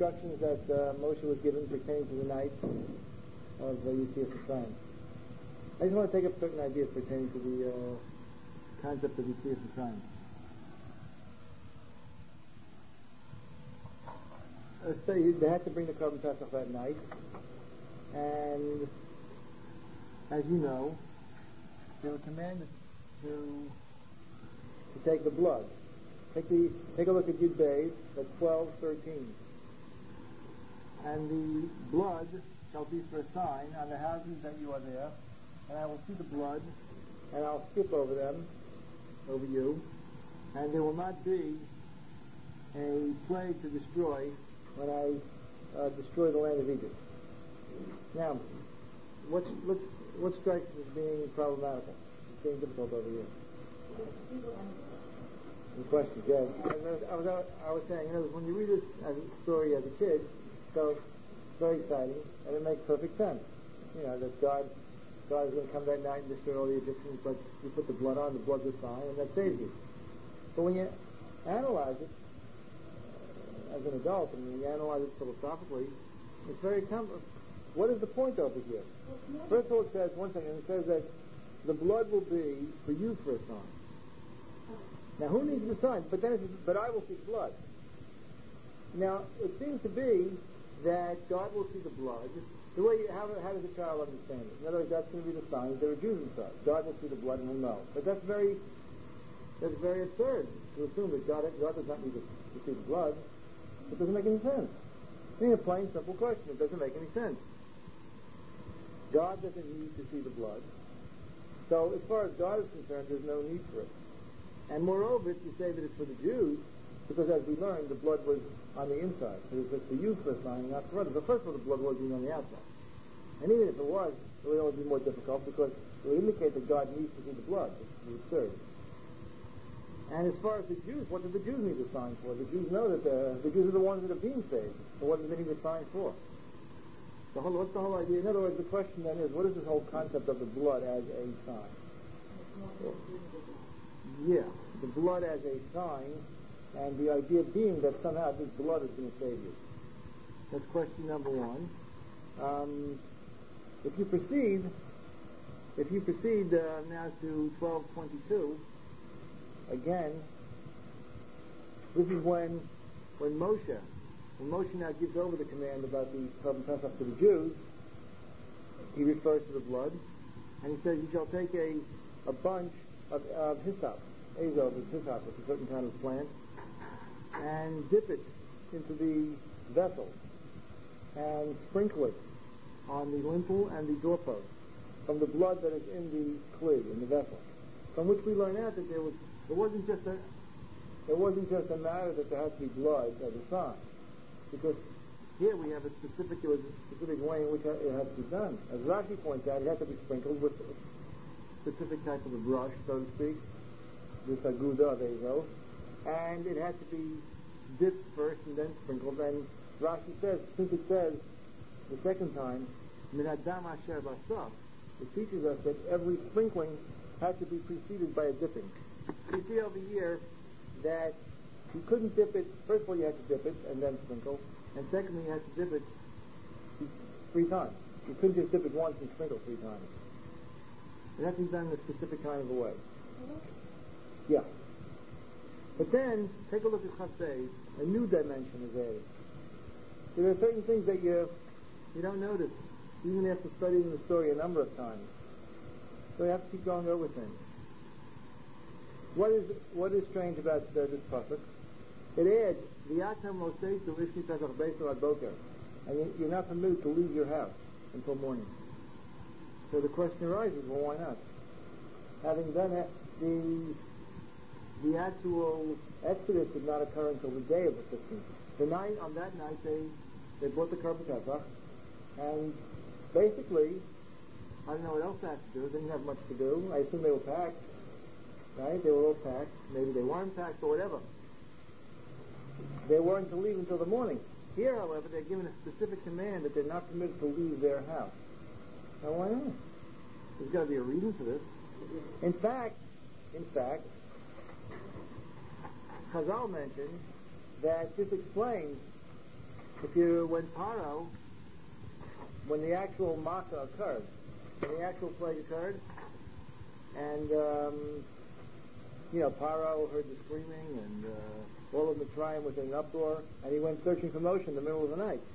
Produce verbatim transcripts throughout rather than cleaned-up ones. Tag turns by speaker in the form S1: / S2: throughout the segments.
S1: instructions that uh, Moshe was given pertaining to the night of uh, Yetzias Mitzrayim. I just want to take up certain ideas pertaining to the uh, concept of Yetzias Mitzrayim. Uh, so they had to bring the Korban Pesach that night, and as you know, they were commanded to to take the blood. Take the take a look at Yud Beis, that's twelve thirteen. And the blood shall be for a sign on the houses that you are there, and I will see the blood, and I'll skip over them, over you, and there will not be a plague to destroy when I uh, destroy the land of Egypt. Now, what's, what's, what strikes as being problematical? It's being difficult over here. The question, yeah. I was, I was saying, you know, when you read this as a story as a kid, so it's very exciting, and it makes perfect sense. You know, that God, God is going to come that night and destroy all the Egyptians, but you put the blood on, the blood's a sign, and that saves you. But when you analyze it uh, as an adult, and when you analyze it philosophically, it's very complex. What is the point over here? First of all, it says one thing, and it says that the blood will be for you for a sign. Now, who needs the sign? But then it says, but I will see the blood. Now, it seems to be that God will see the blood. The way, you, how, how does a child understand it? In other words, that's going to be the sign that there are Jews inside. God will see the blood and will know. But that's very, that's very absurd to assume that God, God does not need to, to see the blood. It doesn't make any sense. It's a plain, simple question. It doesn't make any sense. God doesn't need to see the blood. So, as far as God is concerned, there's no need for it. And moreover, if you say that it's for the Jews, because as we learned, the blood was on the inside. It was just for you for a sign, not for others. But first of all, the blood was being on the outside. And even if it was, it would always be more difficult because it would indicate that God needs to see the blood. It's absurd. And as far as the Jews, what do the Jews need a sign for? The Jews know that the, the Jews are the ones that are being saved. So what do they need a sign for? The whole, what's the whole idea? In other words, the question then is, what is this whole concept of the blood as a sign? Well, yeah, the blood as a sign, and the idea being that somehow this blood is going to save you. That's question number one. Um, if you proceed, if you proceed uh, now to twelve twenty-two, again, this is when, when Moshe, when Moshe now gives over the command about the Korban Pesach to the Jews, he refers to the blood, and he says, "You shall take a, a bunch of, of hyssop, azov is hyssop, it's a certain kind of plant, and dip it into the vessel, and sprinkle it on the lintel and the doorpost from the blood that is in the kli, in the vessel." From which we learn out that there was, it wasn't just a, it wasn't just a matter that there had to be blood as a sign, because here we have a specific, there was a specific way in which it had to be done. As Rashi points out, it had to be sprinkled with a specific type of a brush, so to speak, this aguda of azov, and it had to be dipped first and then sprinkled. And Rashi says, since it says the second time, min adam asher basaf, it teaches us that every sprinkling had to be preceded by a dipping. You see over here that you couldn't dip it, first of all you had to dip it and then sprinkle, and secondly you had to dip it three times. You couldn't just dip it once and sprinkle three times. It had to be done in a specific kind of a way. Yeah. But then, take a look at Chasei, a new dimension is added. There are certain things that you you don't notice, even after studying the story a number of times. So you have to keep going over things. What is what is strange about uh, this pasuk? It adds, "V'yatam loseitu ishni pesach beisu ad boker," and you, you're not permitted to leave your house until morning. So the question arises, well, why not? Having done it, the the actual exodus did not occur until the day of the fifteenth. The night on that night they they brought the Korban Pesach, and basically, I don't know what else they had to do. They didn't have much to do. I assume they were packed, right? They were all packed. Maybe they weren't packed or whatever. They weren't to leave until the morning. Here, however, they're given a specific command that they're not permitted to leave their house. Now, why not? There's got to be a reason for this. In fact, in fact, Chazal mentioned that this explains if you, when Paro, when the actual Makkah occurred, when the actual plague occurred, and, um, you know, Paro heard the screaming, and uh, all of Mitzrayim was in an uproar, and he went searching for Moshe in the middle of the night.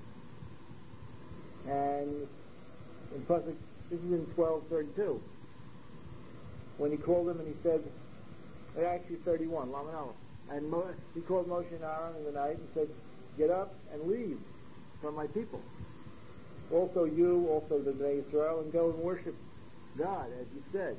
S1: And in Pasuk, this is in twelve thirty-two, when he called him and he said, actually thirty-one, Lamed Aleph, and Mo, he called Moshe and Aaron in the night and said, get up and leave from my people. Also you, also the Bnei Israel, and go and worship God, as you said.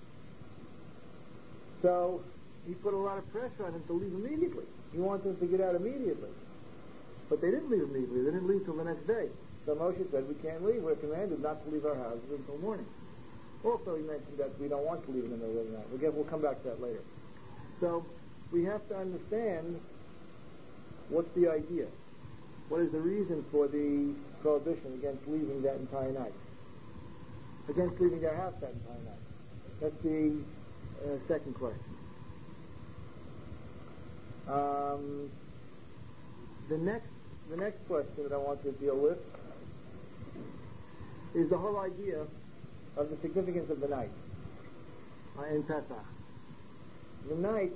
S1: So he put a lot of pressure on him to leave immediately. He wanted them to get out immediately. But they didn't leave immediately. They didn't leave till the next day. So Moshe said, we can't leave. We're commanded not to leave our houses until morning. Also, he mentioned that we don't want to leave in the middle of the night. We'll, get, we'll come back to that later. So we have to understand what's the idea. What is the reason for the prohibition against leaving that entire night? Against leaving their house that entire night? That's the uh, second question. Um, the next, the next question that I want to deal with is the whole idea of the significance of the night uh, in Pesach. The night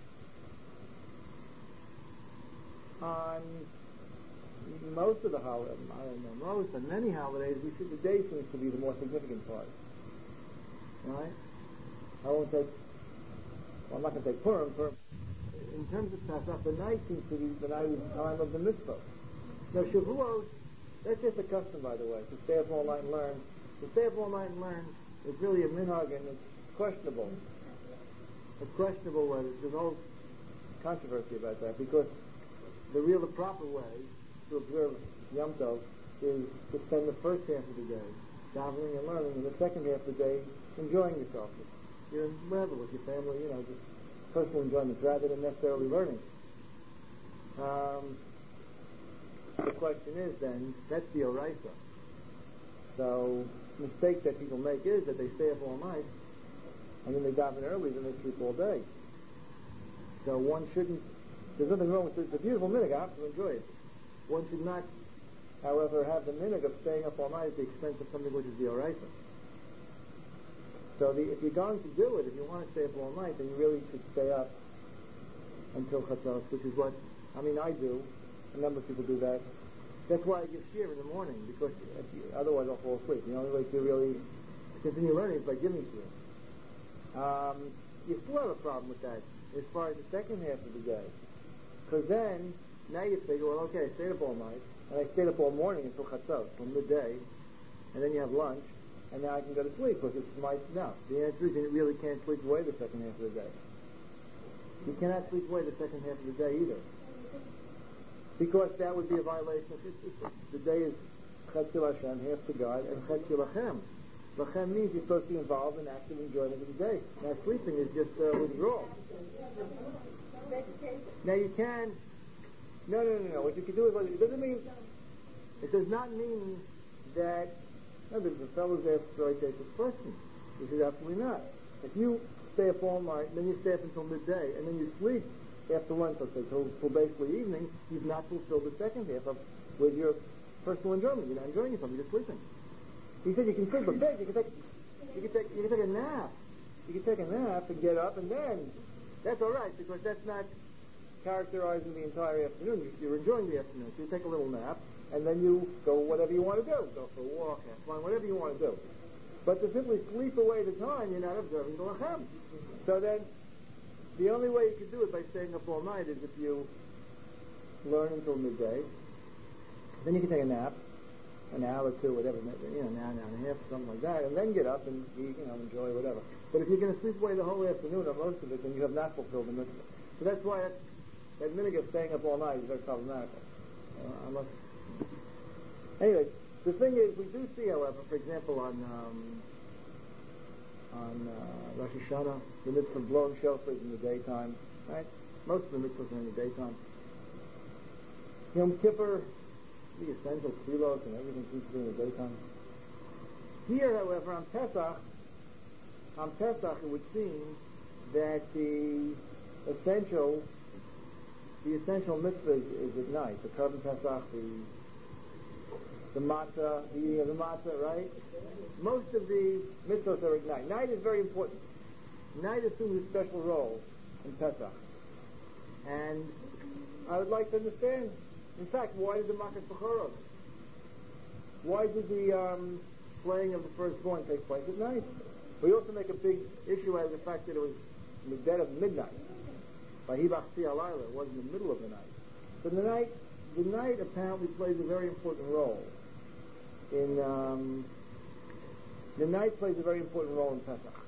S1: on most of the holidays, I don't know, most, on many holidays, we see the day seems to be the more significant part. Right? I won't take, well, I'm not going to take Purim. Purim. In terms of Pesach, the night seems to be the night is the time of the mitzvah. Now, Shavuot, that's just a custom, by the way, to stay up all night and learn. To stay up all night and learn is really a minhag, and it's questionable. It's questionable whether there's a whole controversy about that, because the real, the proper way to observe Yom Tov is to spend the first half of the day davening and learning, and the second half of the day enjoying yourself. You're wherever with your family, you know, just personal enjoyment rather than necessarily learning. Um, the question is then, that's the Oraisa. So, the mistake that people make is that they stay up all night, and then they daven early, then they sleep all day. So one shouldn't, there's nothing wrong with it. It's a beautiful minhag, I have to enjoy it. One should not, however, have the minhag of staying up all night at the expense of something which is the Oraisa. So the, if you're going to do it, if you want to stay up all night, then you really should stay up until Chatzos, which is what, I mean, I do. A number of people do that. That's why I give shir in the morning, because if you, otherwise I'll fall asleep. The only way to really continue learning is by giving shir. Um, you still have a problem with that as far as the second half of the day. Because then, now you figure, well, okay, I stayed up all night, and I stayed up all morning until Chatzos, till midday, and then you have lunch, and now I can go to sleep, because it's my, no. The answer is you really can't sleep away the second half of the day. You cannot sleep away the second half of the day either. Because that would be a violation of Chitz. The day is Chetzil Hashem, half to God, and Chetzil Lachem. Lachem means you're supposed to be involved in active enjoyment of the day. Now sleeping is just uh, withdrawal. Now you can, no, no, no, no. What you can do is, it doesn't mean, it does not mean that, no, the, the fellows asked very basic question. He said, absolutely not. If you stay up all night, then you stay up until midday, and then you sleep after lunch, let's say, till, till basically evening, you've not fulfilled the second half of with your personal enjoyment. You're not enjoying yourself, you're just sleeping. He said you can sleep a bit, you can take you can take you can take a nap. You can take a nap and get up, and then that's all right, because that's not characterizing the entire afternoon. You're enjoying the afternoon, so you take a little nap, and then you go whatever you want to do. Go for a walk, have fun, whatever you want to do. But to simply sleep away the time, you're not observing the Lachem. So then, the only way you can do it by staying up all night is if you learn until midday. Then you can take a nap, an hour or two, whatever, you know, an hour, an hour and a half, something like that, and then get up and eat, you know, enjoy whatever. But if you're going to sleep away the whole afternoon or most of it, then you have not fulfilled the mitzvah. So that's why that, that minhag of staying up all night is very problematical. Uh, unless, anyway, the thing is, we do see, however, for example, on um, on uh, Rosh Hashanah, the mitzvah of blowing shofars in the daytime, right? Most of the mitzvahs are in the daytime. Yom Kippur, the essential tefillos and everything seems to be in the daytime. Here, however, on Pesach, on Pesach, it would seem that the essential the essential mitzvah is, is at night. The Korban Pesach, the the matzah, the eating of the matzah, right? Most of the mitzvahs are at night. Night is very important. Night assumes a special role in Pesach. And I would like to understand, in fact, why did the Makas Bechorot? Why did the um, slaying of the firstborn take place at night? We also make a big issue out of the fact that it was in the dead of midnight. Vayibach Tzvi Halayla, it was in the middle of the night. So the night, the night apparently plays a very important role in, um, the night plays a very important role in Pesach.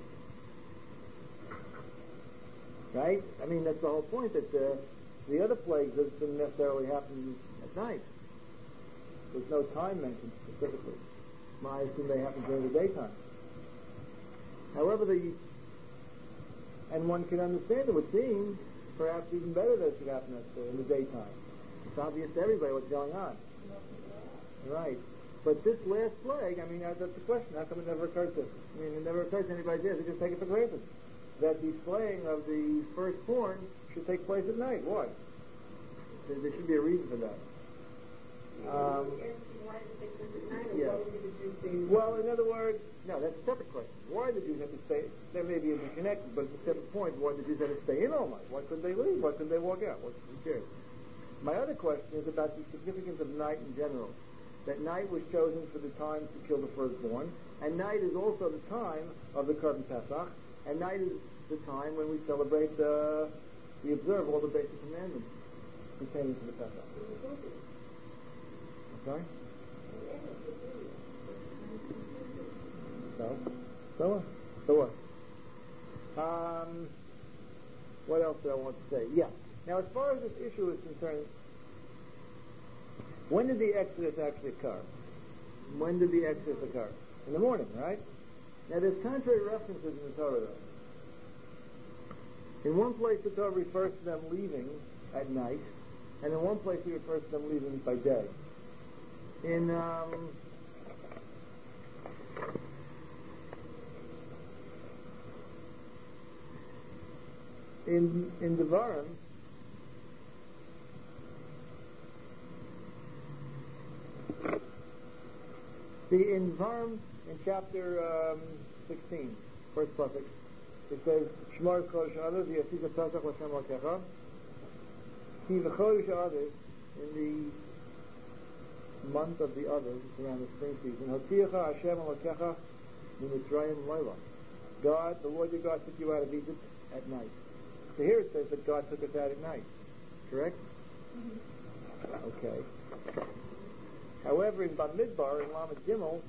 S1: Right? I mean, that's the whole point, that uh, the other plagues didn't necessarily happen at night. There's no time mentioned specifically. I assume they happen during the daytime. However, the and one can understand, it would seem, perhaps even better that it should happen at, uh, in the daytime. It's obvious to everybody what's going on. Right. But this last plague, I mean, uh, that's the question. How come it never occurred to us? I mean, it never occurred to anybody there. They just take it for granted that the slaying of the firstborn should take place at night. Why? There, there should be a reason for that. Um, yeah. Well, in other words, no, that's a separate question. Why the Jews have to stay? There may be interconnected, but it's a separate point. Why the Jews have to stay in all night? Why couldn't they leave? Why couldn't they walk out? Who cares? My other question is about the significance of night in general. That night was chosen for the time to kill the firstborn, and night is also the time of the Korban Pesach, and night is the time when we celebrate, uh, we observe all the basic commandments pertaining to the Pesach. Sorry? So? So what? So what? Um, what else do I want to say? Yeah. Now, as far as this issue is concerned, when did the Exodus actually occur? When did the Exodus occur? In the morning, right? Now, there's contrary references in the Torah, though. In one place, the Torah refers to them leaving at night, and in one place, it refers to them leaving by day. In um, in in Devarim, see in Devarim in chapter um, sixteen, first pasuk, it says Shmar Chodesh Adar v'Yasisa Pesach L'Shem Elokecha. See the Chodesh Adar in the month of the others, it's around the spring season. Hotziacha Hashem Elokecha Mitzrayim Laila. God, the Lord your God, took you out of Egypt at night. So here it says that God took us out at night. Correct? Mm-hmm. Okay. However, in Bamidbar, in Lamed Gimel,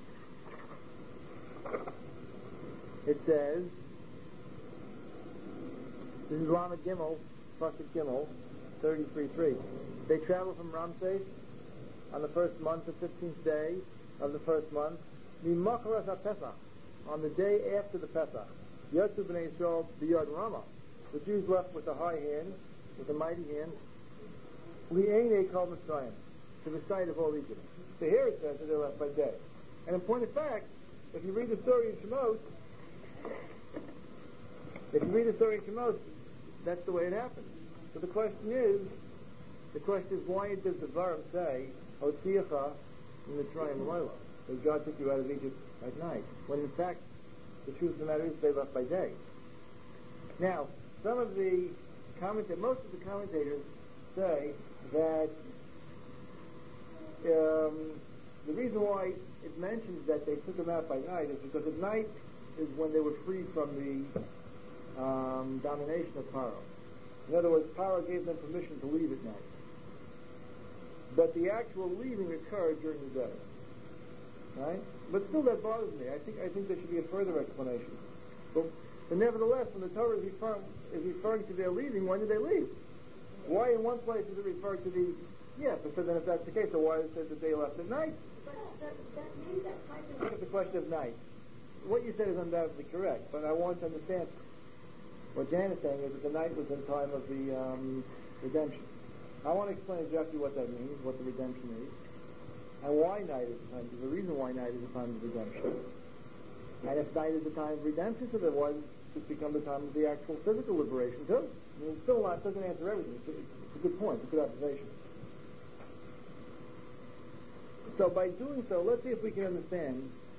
S1: it says, this is Lamed Gimel, Pasuk Gimel, thirty-three three. They travel from Ramses on the first month, the fifteenth day of the first month, Mimacharas HaPesach, on the day after the Pesach, Yatsu B'nai Yisrael B'yad Rama. The Jews left with a high hand, with a mighty hand, Li'enei Kol Mitzrayim, to the sight of all Egypt. So here it says that they left by day. And in point of fact, if you read the story in Shemos, if you read the story in Shemos, that's the way it happened. So the question is, the question is, why does the Devarim say, Hotziacha Mitzrayim Laila, that God took you out of Egypt at night, when in fact, the truth of the matter is they left by day. Now, some of the commentators, most of the commentators say that um, the reason why it mentions that they took them out by night is because at night is when they were freed from the um, domination of Paro. In other words, Paro gave them permission to leave at night. But the actual leaving occurred during the day. Right? But still that bothers me. I think I think there should be a further explanation. But, but nevertheless, when the Torah is referring, is referring to their leaving, when did they leave? Why in one place is it referred to the... Yeah, but so then if that's the case, so why does it say that they left at night?
S2: But that, that means that type of...
S1: It's a question of night. What you said is undoubtedly correct, but I want to understand what Jan is saying is that the night was in time of the um, redemption. I want to explain exactly what that means, what the redemption is, and why night is the time, because the reason why night is the time of redemption. And if night is the time of redemption, so then why does it become the time of the actual physical liberation too? I mean, it's still not, doesn't answer everything. It's a, it's a good point. It's a good observation. So by doing so, let's see if we can understand,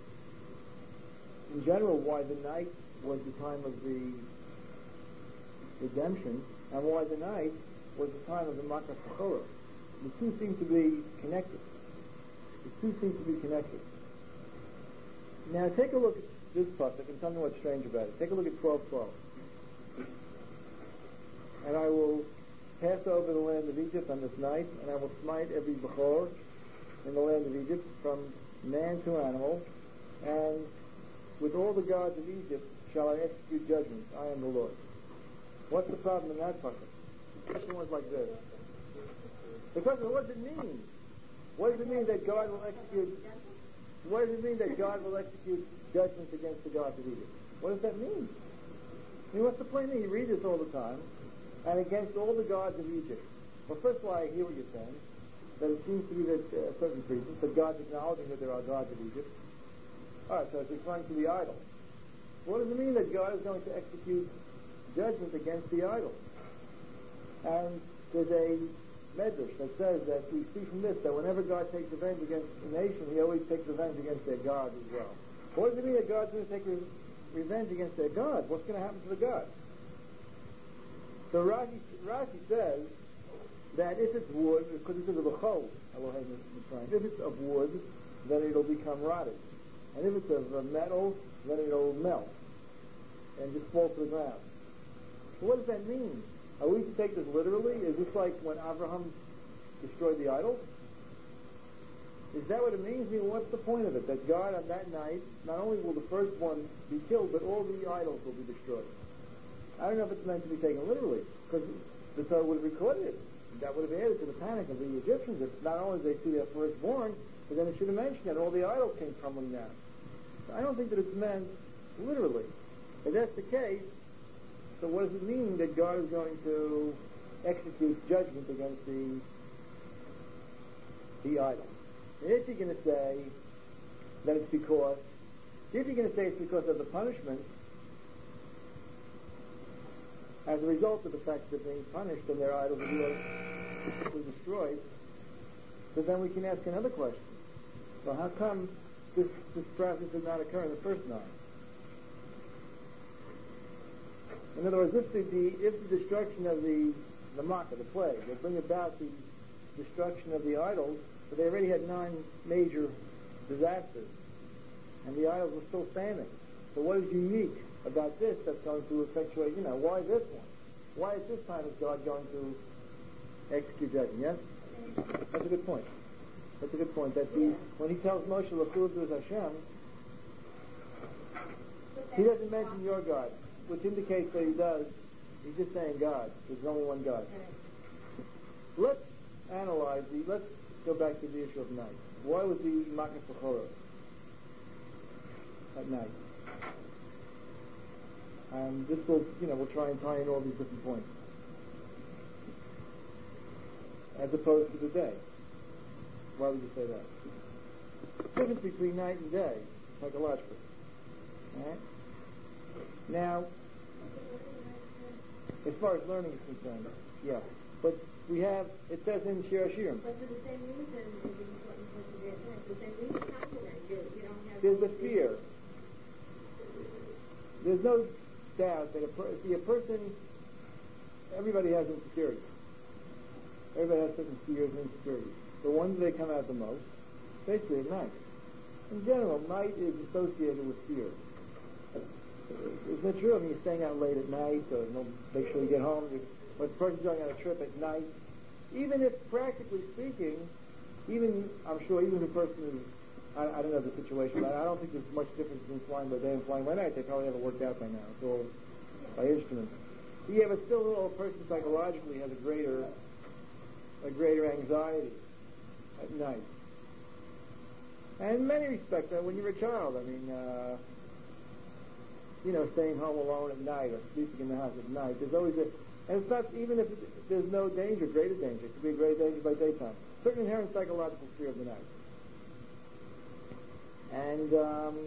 S1: in general, why the night was the time of the redemption, and why the night was the time of the Makas Bechorah. The two seem to be connected. The two seem to be connected. Now take a look at this pasuk and tell me what's strange about it. Take a look at twelve twelve. And I will pass over the land of Egypt on this night, and I will smite every Bechor in the land of Egypt, from man to animal, and with all the gods of Egypt shall I execute judgment. I am the Lord. What's the problem in that pasuk? The question was like this. The question, what does it mean? What does it mean that God will execute? What does it mean that God will execute judgments against the gods of Egypt? What does that mean? I mean, what's the point? You read this all the time, and against all the gods of Egypt. Well, first of all, I hear what you're saying, that it seems to be that uh, certain reasons that God's acknowledging that there are gods of Egypt. All right, so it's referring to the idol. What does it mean that God is going to execute judgment against the idol? And there's a medrash that says that we see from this that whenever God takes revenge against a nation, he always takes revenge against their God as well. What does it mean that God's going to take re- revenge against their God? What's going to happen to the God? So Rashi, Rashi says that if it's wood, because it's of a chol, if it's of wood, then it'll become rotted. And if it's of uh, metal, then it'll melt and just fall to the ground. So what does that mean? Are we to take this literally? Is this like when Abraham destroyed the idols? Is that what it means? I mean, what's the point of it? That God on that night, not only will the first one be killed, but all the idols will be destroyed. I don't know if it's meant to be taken literally, because the Torah would have recorded it. That would have added to the panic of the Egyptians. If not only did they see their firstborn, but then it should have mentioned that all the idols came crumbling down. So I don't think that it's meant literally. If that's the case, so what does it mean that God is going to execute judgment against the the idol? And if you're going to say that it's because, if you're going to say it's because of the punishment, as a result of the fact that they're being punished and their idols are being destroyed, so then we can ask another question. Well, how come this, this process did not occur in the first nine? In other words, if the, the, if the destruction of the, the Makkah, the plague, will bring about the destruction of the idols, but they already had nine major disasters, and the idols were still standing. So what is unique about this that's going to effectuate, you know, why this one? Why at this time is God going to execute judgment? Yes? That's a good point. That's a good point. That the, when he tells Moshe, L'chul is Hashem, he doesn't mention your God, which indicates that he does. He's just saying God. There's only one God. Let's analyze the, let's go back to the issue of night. Why was the Makas Bechorah at night? And this will, you know, we'll try and tie in all these different points. As opposed to the day. Why would you say that? The difference between night and day, psychologically. Alright? Now, as far as learning is concerned, yeah. But we have, it says in Shir Hashirim.
S2: But for the same reason, for the same reason, compliment, you, you don't have...
S1: There's the fear. There's no doubt that a, per, see, a person, everybody has insecurities. Everybody has certain fears and insecurities. The ones that come out the most, basically at night. In general, night is associated with fear. Isn't it true? I mean, you're staying out late at night, so you know, make sure you get home. When a person's going on a trip at night, even if, practically speaking, even, I'm sure, even if a person is, I, I don't know the situation, but I don't think there's much difference between flying by day and flying by night. They probably have it worked out by now. It's all by instruments. Yeah, but still, a person psychologically has a greater, a greater anxiety at night. And in many respects, uh, when you're a child, I mean, uh, you know, staying home alone at night or sleeping in the house at night, there's always a, and it's not, even if it, there's no danger, greater danger, it could be a great danger by daytime. Certain inherent psychological fear of the night. And, um,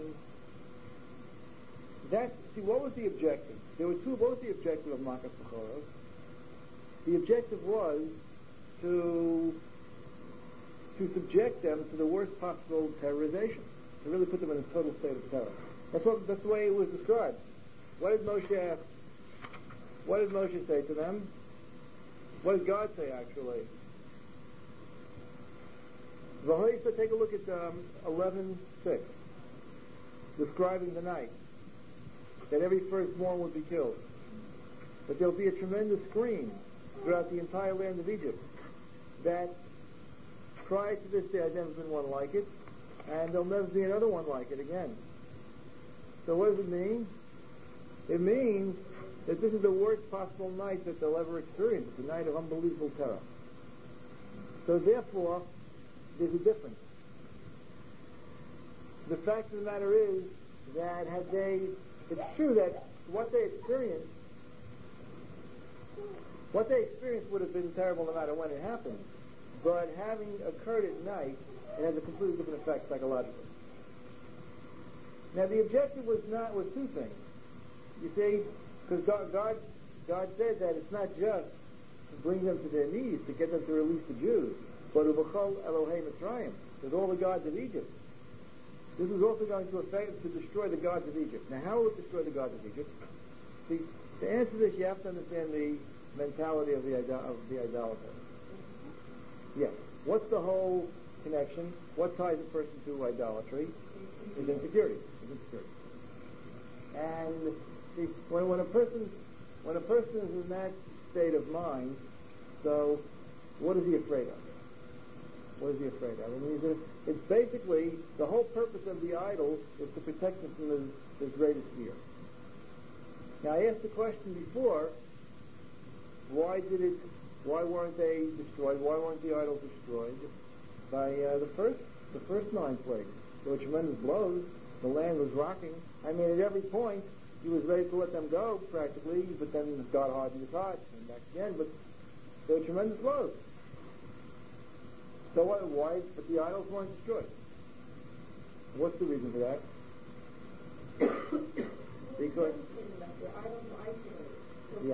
S1: that, see, what was the objective? There were two, what was the objective of Makas Bechorah?
S3: The objective was to to subject them to the worst possible terrorization, to really put them in a total state of terror. That's what that's the way it was described. What did Moshe What did Moshe say to them? What did God say actually? V'hoisa, take a look at um, eleven six, describing the night, that every firstborn would be killed, that there'll be a tremendous scream throughout the entire land of Egypt, that prior to this day, there's never been one like it, and there'll never be another one like it again. So what does it mean? It means that this is the worst possible night that they'll ever experience. It's a night of unbelievable terror. So therefore, there's a difference. The fact of the matter is that had they, it's true that what they experienced, what they experienced would have been terrible no matter when it happened. But having occurred at night, it has a completely different effect psychologically. Now the objective was not was two things. You see, because God, God, God said that it's not just to bring them to their knees, to get them to release the Jews, but Uvachol Elohei Mitzrayim, with all the gods of Egypt. This is also going to affect to destroy the gods of Egypt. Now, how will it destroy the gods of Egypt? See, to answer this, you have to understand the mentality of the of the idolater. Yes. What's the whole connection? What ties a person to idolatry? Is insecurity. Is insecurity. And see, when, when a person when a person is in that state of mind, so what is he afraid of? What is he afraid of? I mean, he's a, it's basically the whole purpose of the idol is to protect him from his, his greatest fear. Now, I asked the question before: why did it? Why weren't they destroyed? Why weren't the idols destroyed by uh, the first the first nine plagues? There were tremendous blows. The land was rocking. I mean, at every point, he was ready to let them go, practically, but then God hardened his heart, and back again, but there were tremendous blows. So why, why, but the idols weren't destroyed. What's the reason for that? Because, yeah.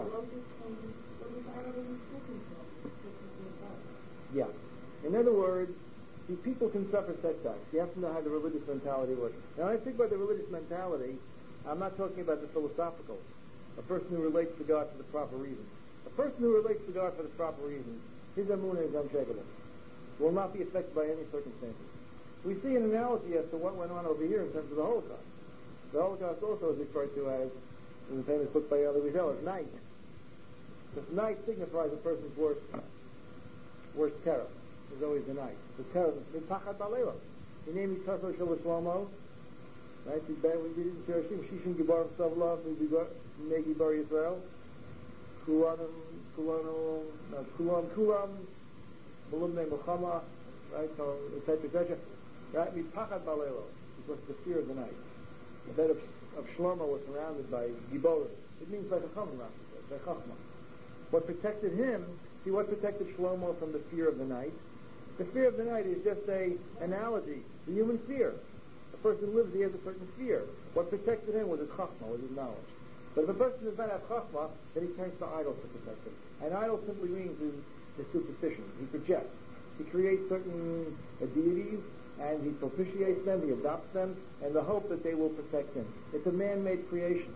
S3: Yeah. In other words, see, people can suffer setbacks. You have to know how the religious mentality works. Now, when I think about the religious mentality, I'm not talking about the philosophical. A person who relates to God for the proper reasons. A person who relates to God for the proper reasons, his emunah is unshakable. Will not be affected by any circumstances. We see an analogy as to what went on over here in terms of the Holocaust. The Holocaust also is referred to as, in the famous book by Elie Wiesel, as night. Because night signifies a person's worst, worst terror. There's always the night. The terror, the pachad balelo. The name is Tasso Shel Shlomo. Right? We read it in Shirashim. Shishim Gibarim Savlav, Negi Bar Yisrael. Kulanam, Kulanam, Kulam, Kulam, Balumne Muhammad. Right? So, et cetera, et cetera. Right? We pachad balelo. Because the fear of the night. The bed of, of Shlomo was surrounded by Giborim. It means by the Chacham, by Chachma. What protected him, see what protected Shlomo from the fear of the night? The fear of the night is just a analogy, the human fear. A person lives, he has a certain fear. What protected him was his chachma, was his knowledge. But if a person does not have chachma, then he turns to idols to protect him. And idol simply means his, his superstition. He projects. He creates certain uh, deities, and he propitiates them, he adopts them, and the hope that they will protect him. It's a man-made creation.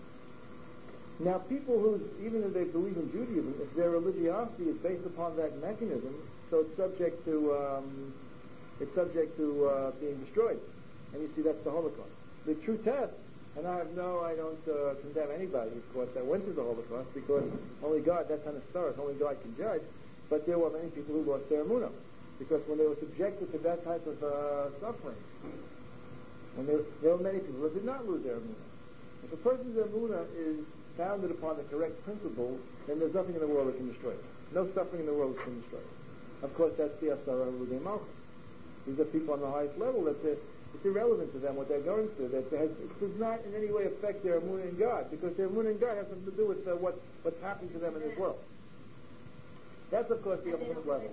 S3: Now, people who, even if they believe in Judaism, if their religiosity is based upon that mechanism, so it's subject to um, it's subject to uh, being destroyed. And you see, that's the Holocaust. The true test, and I have no, I don't uh, condemn anybody, of course, that went through the Holocaust, because only God, that's on a star, only God can judge. But there were many people who lost their emunah, because when they were subjected to that type of uh, suffering, when they, there were many people who did not lose their emunah. If a person's emunah is founded upon the correct principles, then there's nothing in the world that can destroy it. No suffering in the world can destroy it. Of course, that's the Asara L'Udei Malchus. These are people on the highest level that it's irrelevant to them what they're going through. That has, it does not in any way affect their emunah in God, because their emunah in God has something to do with uh, what, what's happening to them in this world. That's, of course, the ultimate level.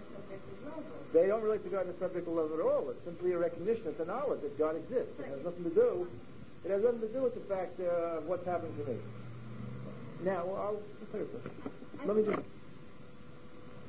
S3: They don't relate to God in the subjective level at all. It's simply a recognition, it's a knowledge that God exists. It has nothing to do. It has nothing to do with the fact uh, of what's happening to me. Now, well, I'll, I'll tell you something. Let me just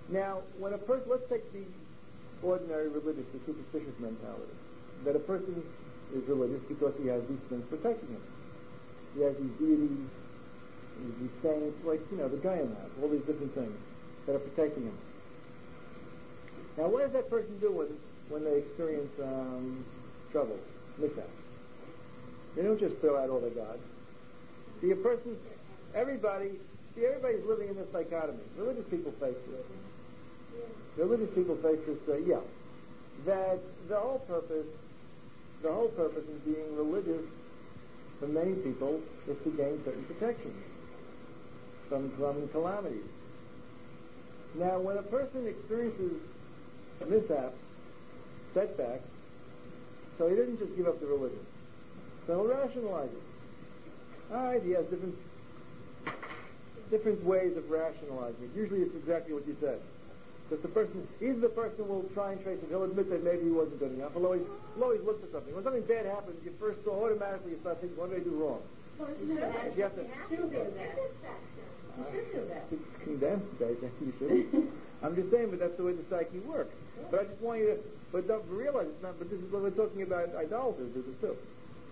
S3: Now, when a person, let's take the ordinary religious, the superstitious mentality, that a person is religious because he has these things protecting him. He has these deities, these saints, like, you know, the Gaian has, all these different things that are protecting him. Now, what does that person do when, when they experience um, trouble, mishaps? They don't just throw out all their God. See, a person, everybody, see, everybody's living in this dichotomy. Religious people face this. Religious people face this, uh, yeah, that the whole purpose, the whole purpose of being religious for many people is to gain certain protection from, from calamities. Now, when a person experiences mishaps, setbacks, so he doesn't just give up the religion. So he'll rationalize it. All right, he has different different ways of rationalizing it. Usually it's exactly what you said. Because the person, either the person will try and trace it, he'll admit that maybe he wasn't good enough, he'll always, he'll always look for something. When something bad happens, you first go automatically you start thinking, what did I do wrong?
S2: Well, you have,
S3: You have to...
S2: you have to do that. You should do that.
S3: It's condemned today, thank you, shouldn't. I'm just saying, but that's the way the psyche works. But I just want you to, but don't realize it's not, but this is what we're talking about idolaters, this is too.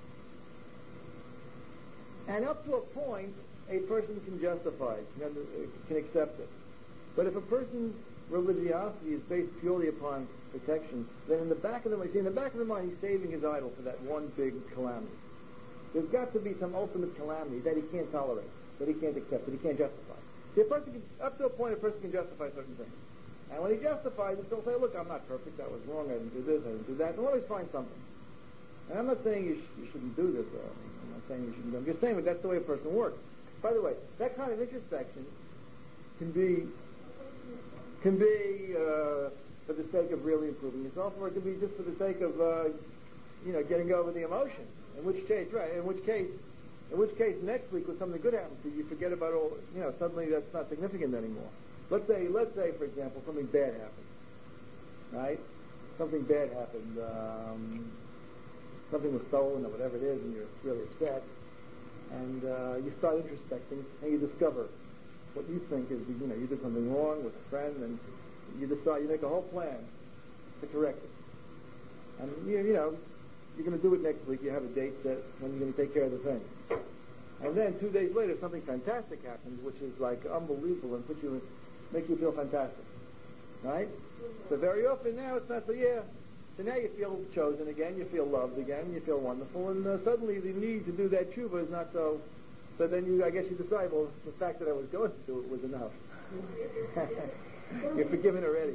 S3: And up to a point, a person can justify it, can, can accept it. But if a person's religiosity is based purely upon protection, then in the back of the mind, see, in the back of the mind, he's saving his idol for that one big calamity. There's got to be some ultimate calamity that he can't tolerate, that he can't accept, that he can't justify. See, a person can, up to a point, a person can justify certain things. And when he justifies it, he'll say, look, I'm not perfect, I was wrong, I didn't do this, I didn't do that. And he'll always find something. And I'm not saying you, sh- you shouldn't do this, or I'm not saying you shouldn't do it. I'm just saying that that's the way a person works. By the way, that kind of introspection can be can be uh, for the sake of really improving yourself, or it can be just for the sake of uh, you know getting over the emotion. In which case, right? In which case, in which case, next week when something good happens to you, you forget about all. You know, suddenly that's not significant anymore. Let's say, let's say, for example, something bad happened. Right? Something bad happened. Um, something was stolen or whatever it is, and you're really upset. And uh, you start introspecting, and you discover what you think is, you know, you did something wrong with a friend, and you decide, you make a whole plan to correct it. And, you, you know, you're going to do it next week. You have a date set when you're going to take care of the thing. And then two days later, something fantastic happens, which is like unbelievable and puts you, makes you feel fantastic. Right? So very often now it's not so, yeah. So now you feel chosen again, you feel loved again, you feel wonderful, and uh, suddenly the need to do that tshuva is not so. So then you, I guess you decide, well, the fact that I was going to do it was enough. You're forgiven already.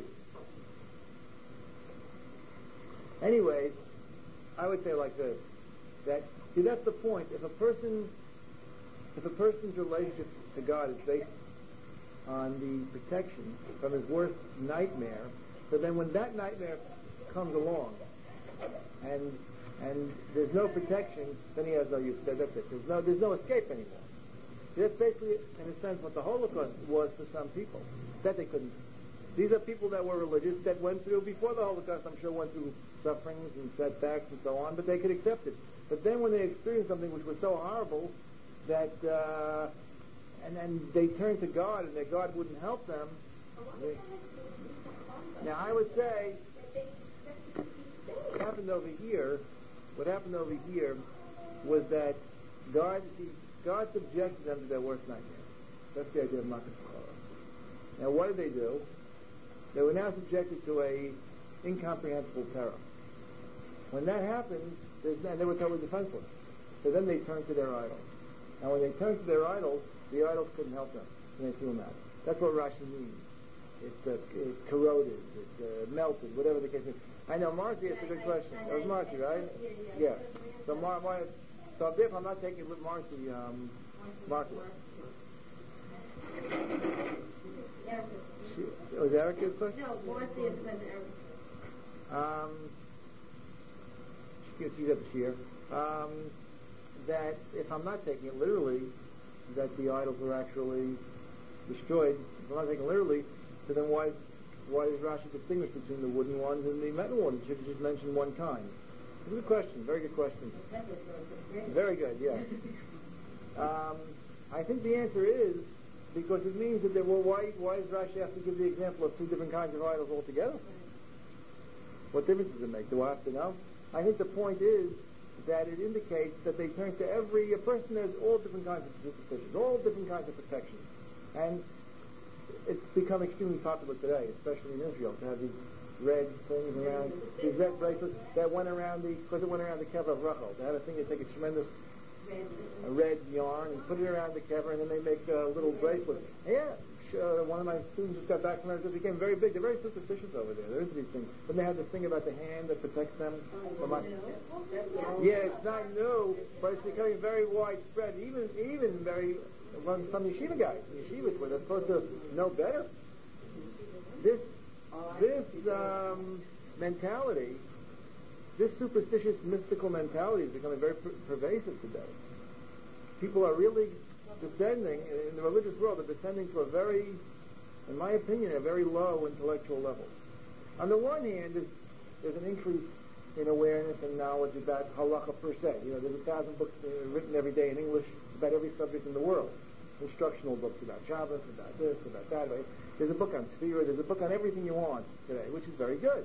S3: Anyway, I would say like this, that, see, that's the point. If a person, if a person's relationship to God is based on the protection from his worst nightmare, so then when that nightmare comes along, and and there's no protection, then he has no use. That's it. There's no there's no escape anymore. That's basically, in a sense, what the Holocaust was for some people. That they couldn't. These are people that were religious that went through before the Holocaust. I'm sure went through sufferings and setbacks and so on, but they could accept it. But then when they experienced something which was so horrible that uh, and then they turned to God and that God wouldn't help them. They, now I would say. What happened over here, what happened over here was that God, see, God subjected them to their worst nightmare. That's the idea of Makas Torah. Now, what did they do? They were now subjected to a incomprehensible terror. When that happened, and they were totally defenseless. So then they turned to their idols. And when they turned to their idols, the idols couldn't help them. And they threw them out. That's what Rashi means. It, uh, it corroded, it uh, melted, whatever the case is. I know, Marcy, it's a good question. That was Marcy, right? Yeah. So, Mar- Mar- so if I'm not taking it with Marcy, um, Marcy. She, was Erica's question?
S2: No, Marcy is with Erica.
S3: Um, she, she's up here. Um, that if I'm not taking it literally, that the idols were actually destroyed. If I'm not taking it literally, so then why? Why does Rashi distinguish between the wooden ones and the metal ones? You should just mention one kind. It's a good question. Very good question. Very good, yeah. Um, I think the answer is because it means that, there, well, why, why does Rashi have to give the example of two different kinds of idols altogether? What difference does it make? Do I have to know? I think the point is that it indicates that they turn to every, a person has all different kinds of superstitions, all different kinds of protections. And it's become extremely popular today, especially in Israel, to have these red things around, these red bracelets that went around the, because it went around the kever of Rachel. They had a thing, they take a tremendous a red yarn and put it around the kever, and then they make a little bracelet. Yeah, uh, one of my students just got back from there. It became very big. They're very superstitious over there. There's these things. Then they have this thing about the hand that protects them from my, yeah, it's not new, but it's becoming very widespread. Even even very among some yeshiva guys, yeshivas, where they're supposed to know better. This this um, mentality, this superstitious, mystical mentality is becoming very per- pervasive today. People are really descending, in the religious world, they're descending to a very, in my opinion, a very low intellectual level. On the one hand, there's, there's an increase in awareness and knowledge about halacha per se. You know, there's a thousand books uh, written every day in English about every subject in the world. Instructional books about Shabbos, about this, about that. There's a book on Sphira, there's a book on everything you want today, which is very good.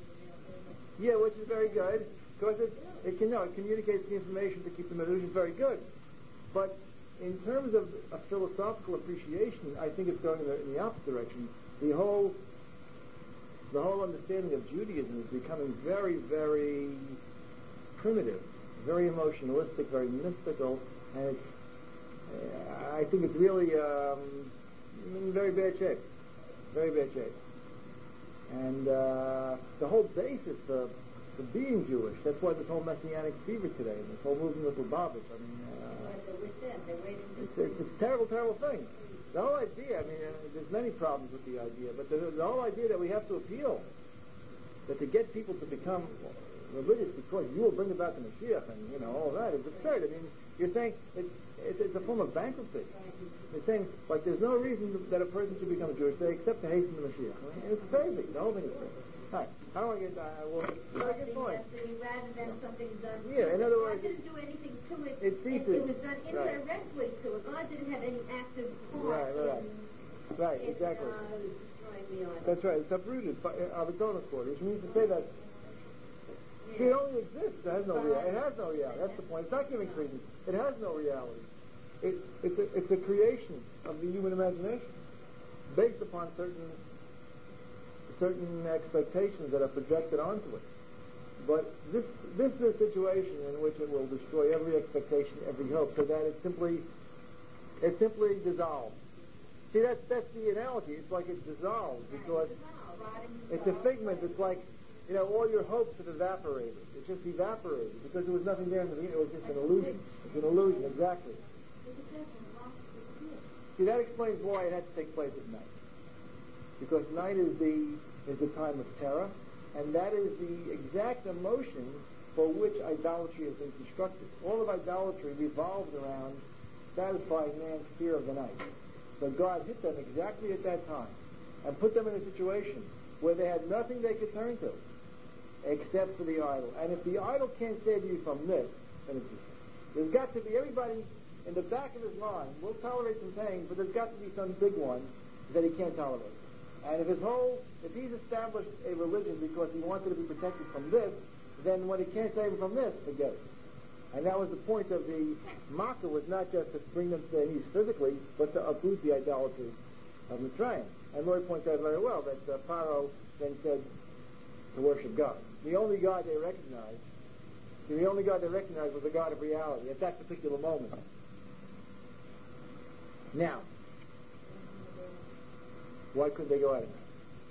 S3: Yeah, which is very good, because it, it can, no, it communicates the information to keep the which is very good. But in terms of a philosophical appreciation, I think it's going in the, in the opposite direction. The whole, the whole understanding of Judaism is becoming very, very primitive, very emotionalistic, very mystical, and it's, uh, I think it's really um, in very bad shape, very bad shape. And uh, the whole basis for, for being Jewish, that's why this whole Messianic fever today, and this whole movement of Lubavitch, I mean, uh, it's, it's, it's a terrible, terrible thing. The whole idea, I mean, uh, there's many problems with the idea, but the, the whole idea that we have to appeal, that to get people to become religious because you will bring about the Mashiach and, you know, all that is absurd. I mean, you're saying it's, it's, it's a form of bankruptcy. You're saying, like, there's no reason that a person should become Jewish, they except to hasten the Mashiach. I mean, it's crazy. The whole thing is crazy. All right. How do I get that? Well, that's a good point.
S2: Rather than something done to
S3: yeah, in other words,
S2: God didn't do anything to it.
S3: It ceases.
S2: It, it was done
S3: right.
S2: indirectly to it. God didn't have any active part.
S3: Right, right,
S2: in,
S3: right.
S2: in,
S3: Exactly.
S2: Uh, destroying the idol.
S3: That's right. It's uprooted by, uh, of its own accord, which means to say that
S2: Yeah.
S3: see, it only exists. It has no reality. It has no reality. That's the point. It's not giving credence. It has no reality. It, it's, a, it's a creation of the human imagination based upon certain certain expectations that are projected onto it. But this this is a situation in which it will destroy every expectation, every hope, so that it simply it simply dissolves. See, that's that's the analogy. It's like it dissolves because it's a figment. It's like, you know, all your hopes have evaporated. It just evaporated because there was nothing there in the beginning. It was just an illusion. It's an illusion, exactly. See, that explains why it had to take place at night. Because night is the is the time of terror, and that is the exact emotion for which idolatry has been constructed. All of idolatry revolves around satisfying man's fear of the night. So God hit them exactly at that time and put them in a situation where they had nothing they could turn to except for the idol. And if the idol can't save you from this, then it's useless. There's got to be, everybody in the back of his mind will tolerate some pain, but there's got to be some big one that he can't tolerate. And if his whole, if he's established a religion because he wanted to be protected from this, then when he can't save him from this, forget it. And that was the point of the Makkah, was not just to bring them to their knees physically, but to uproot the idolatry of Mitzrayim. And Lloyd points out very well that uh, Pharaoh then said to worship God. The only God they recognized, the only God they recognized was the God of reality at that particular moment. Now, why couldn't they go out at night?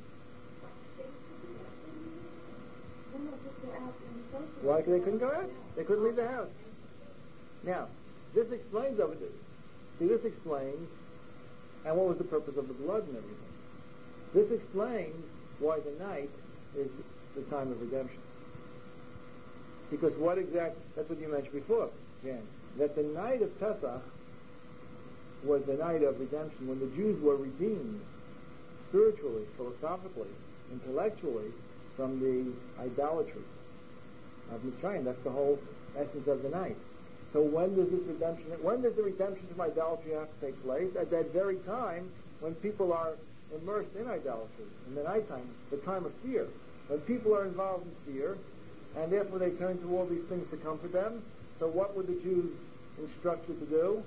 S3: Why they couldn't go out? They couldn't leave the house. Now, this explains of it. See, this explains, and what was the purpose of the blood and everything. This explains why the night is the time of redemption. Because what exact, that's what you mentioned before, Jan, that the night of Pesach was the night of redemption, when the Jews were redeemed spiritually, philosophically, intellectually, from the idolatry of Mitzrayim. That's the whole essence of the night. So when does this redemption, when does the redemption from idolatry have to take place? At that very time when people are immersed in idolatry, in the nighttime, the time of fear. When people are involved in fear, and therefore they turn to all these things to comfort them. So what would the Jews instruct you to do?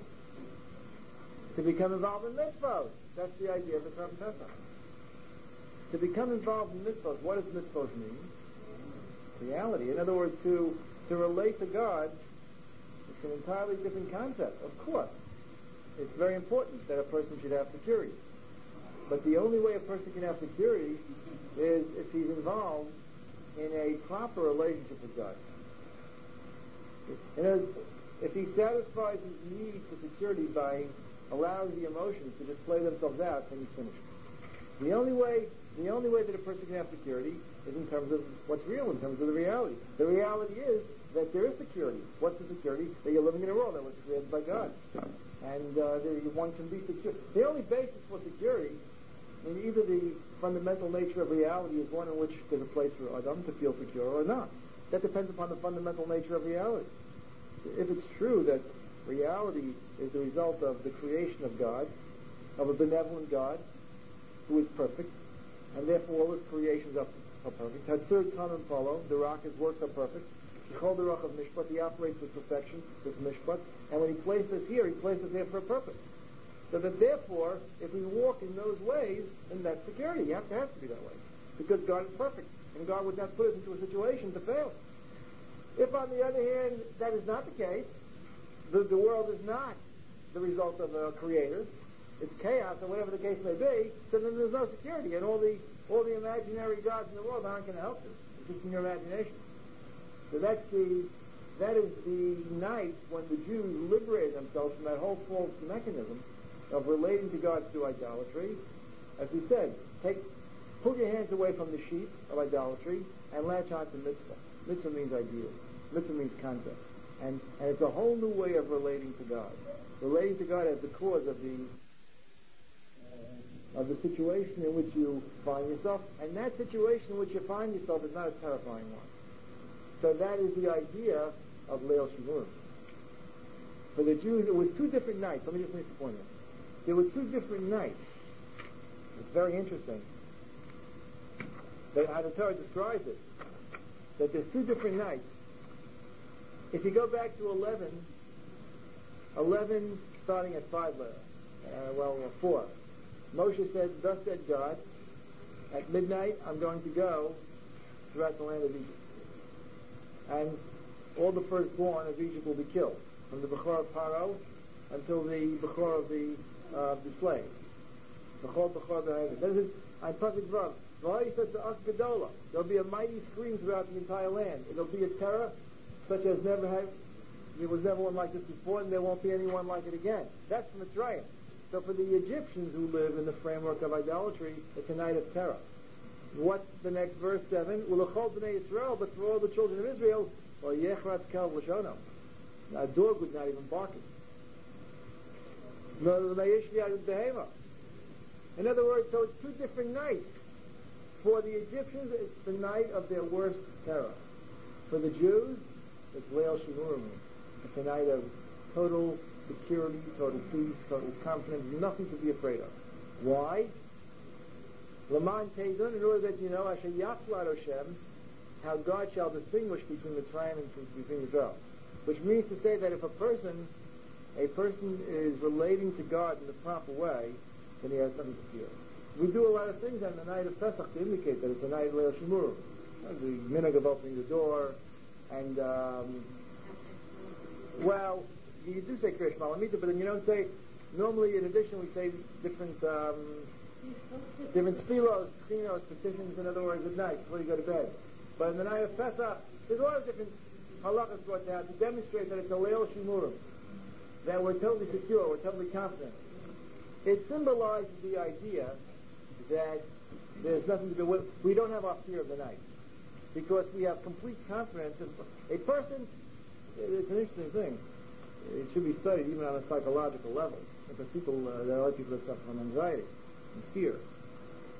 S3: To become involved in mitzvot. That's the idea of the term Pesach. To become involved in mitzvot. What does mitzvot mean? Reality. In other words, to to relate to God, it's an entirely different concept. Of course, it's very important that a person should have security. But the only way a person can have security is if he's involved in a proper relationship with God. In other words, if he satisfies his need for security by allowing the emotions to just play themselves out, then he's finished. The only way, the only way that a person can have security is in terms of what's real, in terms of the reality. The reality is that there is security. What's the security? That you're living in a world that was created by God, and uh, that one can be secure. The only basis for security, in either the fundamental nature of reality is one in which there's a place for Adam to feel secure or not. That depends upon the fundamental nature of reality. If it's true that reality is the result of the creation of God, of a benevolent God who is perfect, and therefore all his creations are, are perfect. Hatzir Tanam Polo, the rock, his works are perfect. Shechol the rock of Mishpat, he operates with perfection, with Mishpat, and when he placed us here, he placed us there for a purpose. So that therefore, if we walk in those ways, then that's security. You have to have to be that way. Because God is perfect, and God would not put us into a situation to fail. If, on the other hand, that is not the case, the, the world is not the result of a creator, it's chaos, or whatever the case may be, so then there's no security, and all the all the imaginary gods in the world aren't going to help you. It's just in your imagination. So that's the, that is the night when the Jews liberated themselves from that whole false mechanism of relating to God through idolatry. As we said, take, pull your hands away from the sheep of idolatry and latch on to mitzvah. Mitzvah means ideas. Mitzvah means concept. And, and it's a whole new way of relating to God. Relating to God as the cause of the uh, of the situation in which you find yourself. And that situation in which you find yourself is not a terrifying one. So that is the idea of Leil Shimurim. For the Jews, it was two different nights. Let me just make the point here. There were two different nights. It's very interesting that how the Torah describes it. That there's two different nights. If you go back to eleven, eleven starting at five, uh, well, uh, four. Moshe said, "Thus said God, at midnight I'm going to go throughout the land of Egypt, and all the firstborn of Egypt will be killed, from the Bechor of Paro until the Bechor of the uh, the slave. Bechor Bechor B'Havid." That is, I'm perfect wrong. There'll be a mighty scream throughout the entire land. It'll be a terror such as never had. There was never one like this before, and there won't be anyone like it again. That's from Mitzrayim. So for the Egyptians who live in the framework of idolatry, it's a night of terror. What's the next verse seven? Ulachol b'nei Yisrael, but for all the children of Israel, or yechrat kel l'shono. A dog would not even bark it. In other words, so it's two different nights. For the Egyptians, it's the night of their worst terror. For the Jews, it's Leil Shimurim. It's a night of total security, total peace, total confidence, nothing to be afraid of. Why? Laman Teidun, in order that you know, Asher Yachlat Hashem, how God shall distinguish between Mitzrayim and between Israel. Which means to say that if a person, a person is relating to God in the proper way, then he has nothing to fear. We do a lot of things on the night of Pesach to indicate that it's the night of Leil Shimurim. The minhag of opening the door, and um, well, you do say Kriyash Malamita, but then you don't say. Normally, in addition, we say different um, different tefillos, chinos, petitions. In other words, at night before you go to bed. But in the night of Pesach, there's a lot of different halachas brought down to demonstrate that it's a Leil Shimurim, that we're totally secure, we're totally confident. It symbolizes the idea that there's nothing to do with. We don't have our fear of the night because we have complete confidence in a person. It's an interesting thing. It should be studied even on a psychological level because people, uh, there are people that suffer from anxiety and fear.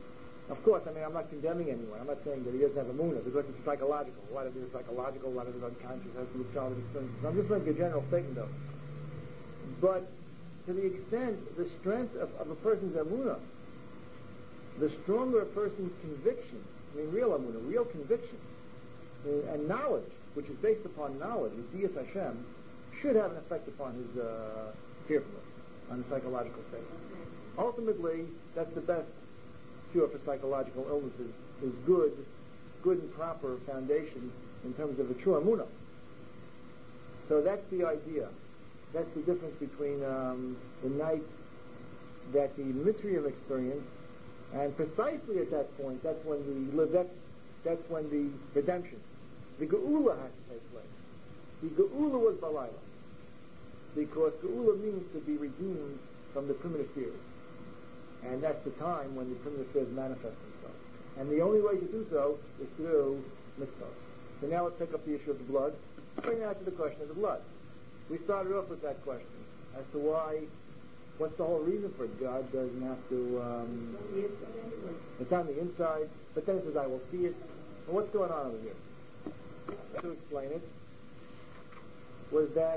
S3: Of course, I mean, I'm not condemning anyone. I'm not saying that he doesn't have a moona, because it's psychological. A lot of it is psychological, a lot of it is unconscious, has to do with childhood experiences. I'm just making a general statement, though. But to the extent, the strength of, of a person's amuna, the stronger a person's conviction, I mean, real amuna, real conviction, uh, and knowledge, which is based upon knowledge, with Diyas Hashem, should have an effect upon his uh, fearfulness, on the psychological state. Ultimately, that's the best cure for psychological illnesses, is good, good and proper foundation in terms of a true amuna. So that's the idea. That's the difference between um, the night that the Mitzrayim experienced, and precisely at that point, that's when the live. That's, that's when the redemption, the Geula, has to take place. The Geula was Balayla, because Geula means to be redeemed from the primitive fears. And that's the time when the primitive fears manifest themselves. And the only way to do so is through mitzvahs. So now let's take up the issue of the blood. Bring that to the question of the blood. We started off with that question as to why, what's the whole reason for it? God doesn't have to, um, it's on the inside, but then it says, I will see it. Well, what's going on over here? To explain it, was that,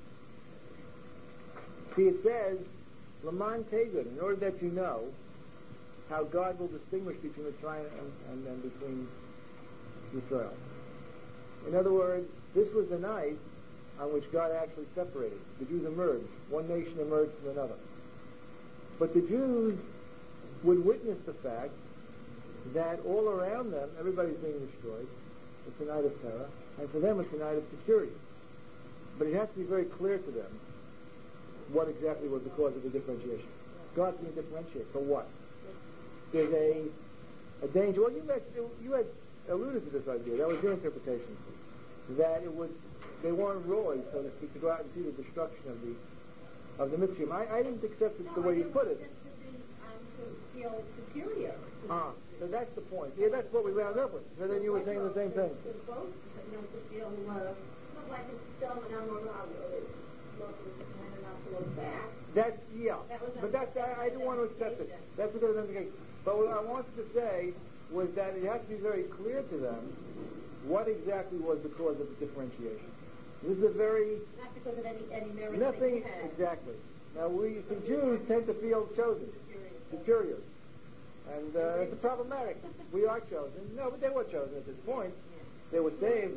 S3: see, it says, Laman Tegun, in order that you know how God will distinguish between Mitzrayim and, and, and between Israel. In other words, this was the night on which God actually separated. The Jews emerged. One nation emerged from another. But the Jews would witness the fact that all around them, everybody's being destroyed. It's a night of terror. And for them, it's a night of security. But it has to be very clear to them what exactly was the cause of the differentiation. God can differentiate. For what? There's a, a danger. Well, you had, you had alluded to this idea. That was your interpretation. That it was, they weren't royal, so to speak, to go out and see the destruction of the of the Mitzrayim. I, I didn't accept it
S2: no,
S3: the way
S2: I
S3: you put it.
S2: Just to, be, um, to feel superior. To
S3: Ah, so that's the point. Yeah, that's what we wound up with. So then you were saying the same thing.
S2: To both, you know, to feel, uh, not like it's dumb and I'm allowed to look and not to look back.
S3: That's, yeah.
S2: That was
S3: but that's, I, I didn't want to accept it. That's what I was thinking. But what I wanted to say was that it has to be very clear to them what exactly was the cause of the differentiation. This is a very...
S2: Not because of any, any merit
S3: Nothing,
S2: that you had.
S3: exactly. Now, we, the Jews tend to feel chosen, superior. And uh, it's problematic. We are chosen. No, but they were chosen at this point. They were saved.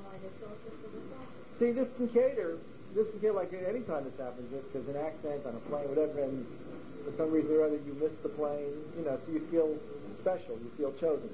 S3: See, this can cater, this can cater like any time this happens. If there's an accident on a plane, whatever, and for some reason or other you miss the plane, you know, so you feel special, you feel chosen.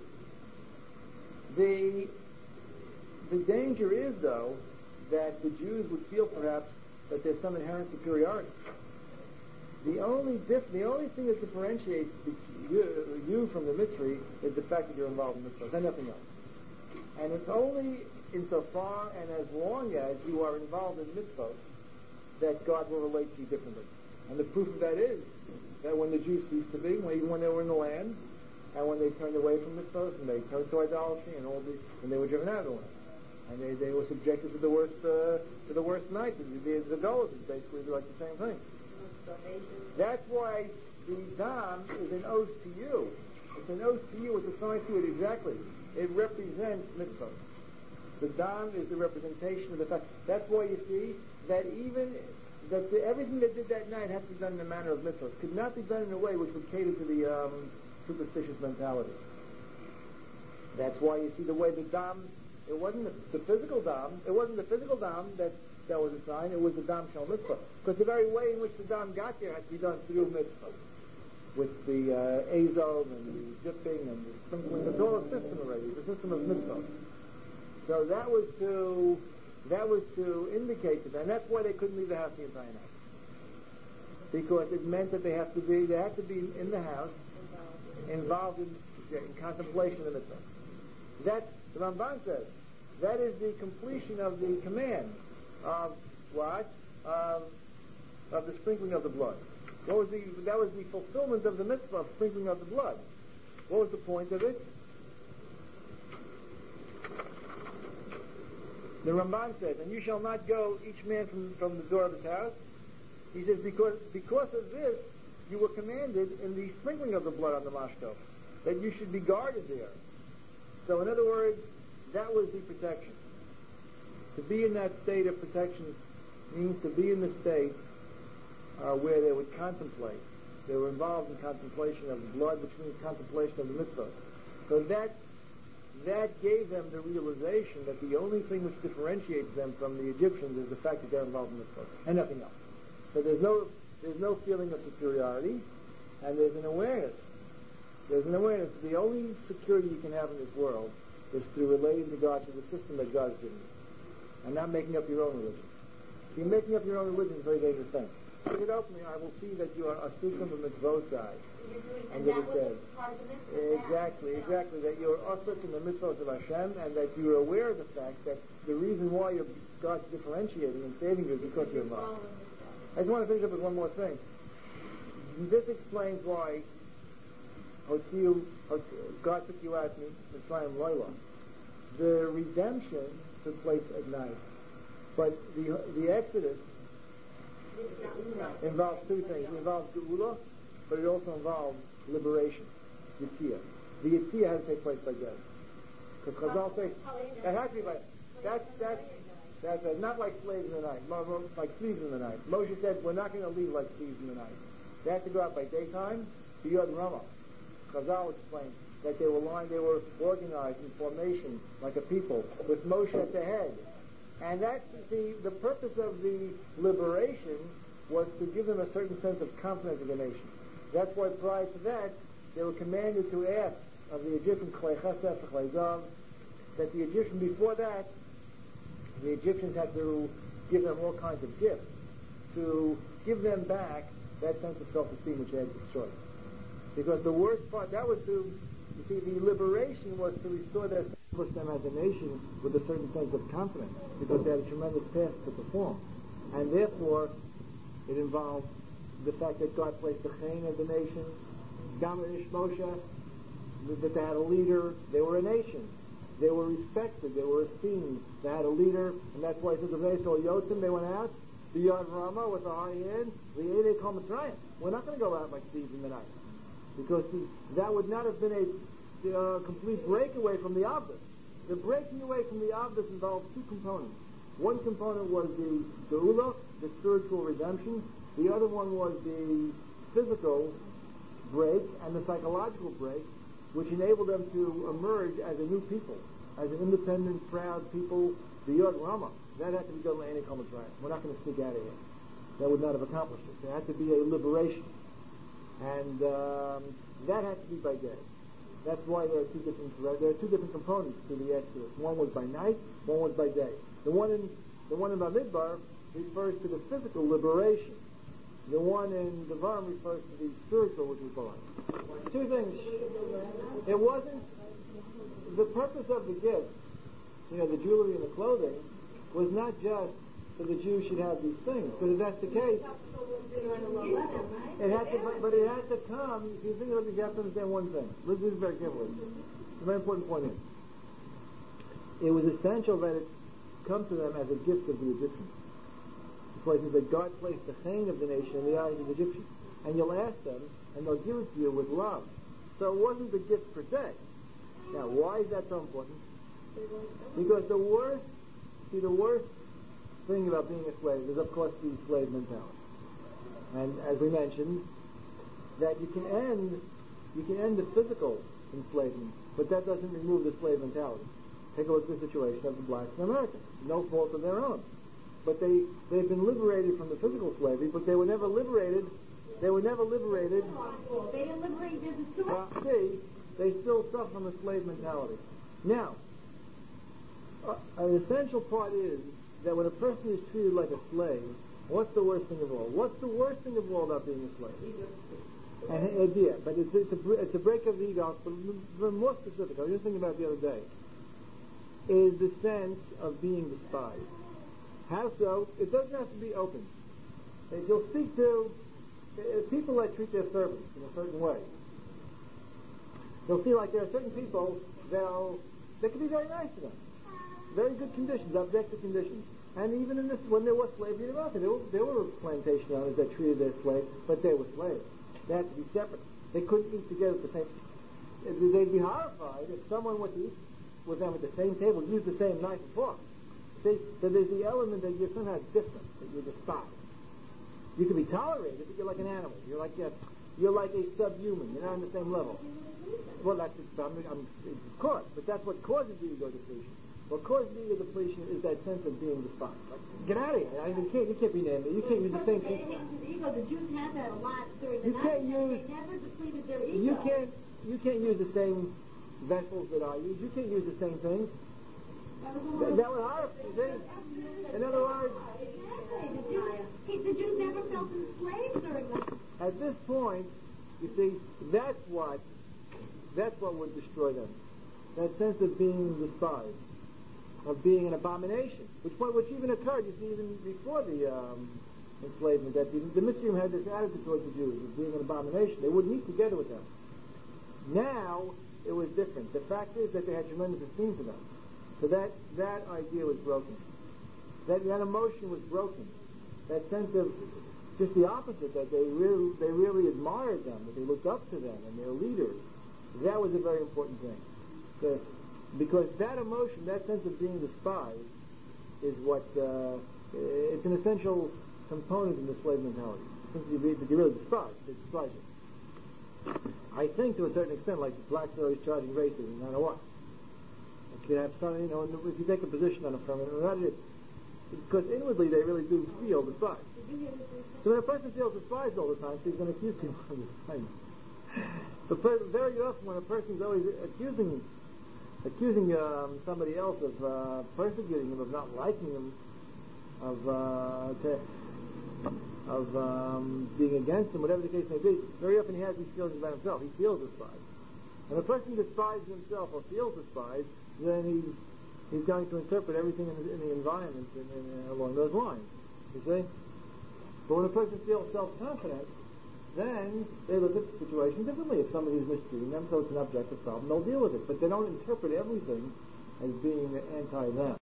S3: The, the danger is, though, that the Jews would feel perhaps that there's some inherent superiority. The only diff- the only thing that differentiates you, you from the Mitzri is the fact that you're involved in mitzvahs, and nothing else. And it's only insofar and as long as you are involved in mitzvahs that God will relate to you differently. And the proof of that is that when the Jews ceased to be, when, even when they were in the land, and when they turned away from mitzvahs, and they turned to idolatry, and all the, and they were driven out of the land. And they, they were subjected to the worst uh, to the worst night. The, the, the Golas is basically like the same thing. That's why the Dam is an oath to you. It's an oath to you. It's assigned to it exactly. It represents mitzvah. The Dam is the representation of the fact. That's why you see that even that the, everything that did that night has to be done in the manner of mitzvahs. Could not be done in a way which would cater to the um, superstitious mentality. That's why you see the way the Dam. It wasn't the, the physical Dam. It wasn't the physical Dam that, that was assigned. It was the Dam Shal Mitzvah. Because the very way in which the Dam got there had to be done through Mitzvah. With the uh, Azov and the dipping and the sprinkling. It's all a system already. It's a system of Mitzvah. So that was to that was to indicate to them. And that's why they couldn't leave the house the entire night. Because it meant that they have to be they have to be in the house, involved in, in contemplation of the Mitzvah. That's the Ramban says that is the completion of the command of what? Of, of the sprinkling of the blood. What was the, that was the fulfillment of the mitzvah of sprinkling of the blood. What was the point of it? The Ramban says, and you shall not go each man from, from the door of his house. He says, because because of this, you were commanded in the sprinkling of the blood on the mashkov. that you should be guarded there. So in other words, that was the protection. To be in that state of protection means to be in the state uh, where they would contemplate. They were involved in contemplation of the blood, which means contemplation of the mitzvah. So that that gave them the realization that the only thing which differentiates them from the Egyptians is the fact that they're involved in mitzvah, and nothing else. So there's no there's no feeling of superiority, and there's an awareness. There's an awareness. The only security you can have in this world is through relating to God, to the system that God has given you, and not making up your own religion. If you're making up your own religion, it's a very dangerous thing. Look it openly, I will see that you are a student of the mitzvot side.
S2: And that was part of the mitzvah.
S3: Exactly, exactly. That you're usuk in the mitzvot of Hashem, and that you're aware of the fact that the reason why you're God's differentiating and saving you is because you're involved. I just want to finish up with one more thing. This explains why Hotziu, God took you out in Mitzrayim Loila. The redemption took place at night, but the the Exodus involves two things. It involves Geula, but it also involves liberation, Yitzhak. The Yitzhak has to take place by day. Because Chazal says, that has to be by That's, that's, that's uh, not like slaves in the night, like thieves in the night. Moshe said, we're not going to leave like thieves in the night. They have to go out by daytime to Yod Ramah. Chazal explained that they were lying, they were organized in formation like a people, with Moshe at the head. And that's the, the purpose of the liberation was to give them a certain sense of confidence in the nation. That's why prior to that, they were commanded to ask of the Egyptians, that the Egyptians, before that, the Egyptians had to give them all kinds of gifts to give them back that sense of self-esteem which they had destroyed. Because the worst part, that was to, you see, the liberation was to restore their, establish them as a nation with a certain sense of confidence, because they had a tremendous task to perform. And therefore, it involved the fact that God placed the chain of the nation, Gamarish Moshe, that they had a leader, they were a nation. They were respected, they were esteemed, they had a leader, and that's why it says, they saw Yotim, they went out, the Yod Ramah with the high end, the Eidei Kol Mitzrayim. We're not going to go out like thieves in the night. Because the, that would not have been a uh, complete breakaway from the Avdus. The breaking away from the Avdus involved two components. One component was the Geula, the spiritual redemption. The other one was the physical break and the psychological break, which enabled them to emerge as a new people, as an independent, proud people, the Yod Ramah. That had to be done by any common trial. We're not going to sneak out of here. That would not have accomplished it. There had to be a liberation. And um, that had to be by day. That's why there are two different there are two different components to the Exodus. One was by night, one was by day. The one in the one in Bamidbar refers to the physical liberation. The one in Devarim refers to the spiritual, which was born. Two things. It wasn't the purpose of the gift, you know, the jewelry and the clothing, was not just so the Jews should have these things. Because if that's the case, it had to, but, but it had to come. If you think about this, you have to understand one thing. Listen this very carefully. The very important point is, it was essential that it come to them as a gift of the Egyptians. That's why it says that God placed the chain of the nation in the eyes of the Egyptians. And you'll ask them, and they'll give it to you with love. So it wasn't the gift per se. Now, why is that so important? Because the worst, see, the worst thing about being a slave is, of course, the slave mentality. And as we mentioned, that you can end, you can end the physical enslavement, but that doesn't remove the slave mentality. Take a look at the situation of the blacks in America. No fault of their own. But they, they've been liberated from the physical slavery, but they were never liberated, they were never liberated.
S2: They didn't liberate the
S3: Well, see, they still suffer from the slave mentality. Now, uh, an essential part is that when a person is treated like a slave, what's the worst thing of all? What's the worst thing of all about being a slave? And uh, yeah, but it's, it's, a, it's a break of the ego. But more specific, I was just thinking about it the other day, is the sense of being despised. How so? It doesn't have to be open. If you'll speak to uh, people that treat their servants in a certain way, they'll see like there are certain people, they'll, they can be very nice to them. Very good conditions, objective conditions. And even in this, when there was slavery in America, there were, there were plantation owners that treated their slaves, but they were slaves. They had to be separate. They couldn't eat together at the same time. they'd be horrified if someone was to eat with them at the same table used the same knife and fork. See, so there's the element that you're somehow different, that you're despised. You can be tolerated, but you're like an animal. You're like a, you're like a subhuman. You're not on the same level. Well, that's I'm, I'm, of course, but that's what causes the ego depletion. What causes the ego depletion is that sense of being despised. Like, get out of here! I mean, you can't, you can't be named. You can't use the same thing.
S2: The ego, the Jews had that a lot during the
S3: You can't use.
S2: They never depleted their ego.
S3: You can't. You can't use the same vessels that I use. You can't use the same things. That, that would harm. In other words,
S2: Exactly. The Jews, the Jews never felt enslaved during that.
S3: at this point, you see, that's what that's what would destroy them. That sense of being despised, of being an abomination, which which even occurred, you see, even before the um, enslavement, that the, the Mitzrayim had this attitude towards the Jews of being an abomination. They wouldn't eat together with them. Now, it was different. The fact is that they had tremendous esteem for them. So that, that idea was broken. That, that emotion was broken. That sense of just the opposite, that they really, they really admired them, that they looked up to them and their leaders. That was a very important thing. So, because that emotion, that sense of being despised, is what, uh, it's an essential component in the slave mentality. Since you, that you're really despised, they despise you. I think to a certain extent, like blacks are always charging racism, no matter what. You could have some, you know, if you take a position on a affirmative, that is, because inwardly they really do feel despised. So when a person feels despised all the time, so he's going to accuse people all the time. But very often when a person's always accusing accusing um, somebody else of uh, persecuting him, of not liking him, of uh, to, of um, being against him, whatever the case may be, very often he has these feelings about himself. He feels despised. And if a person despises himself or feels despised, then he's he's going to interpret everything in the, in the environment in, in, along those lines. You see? But when a person feels self-confident, then they look at the situation differently. If somebody's mistreating them, so it's an objective problem, they'll deal with it. But they don't interpret everything as being anti them.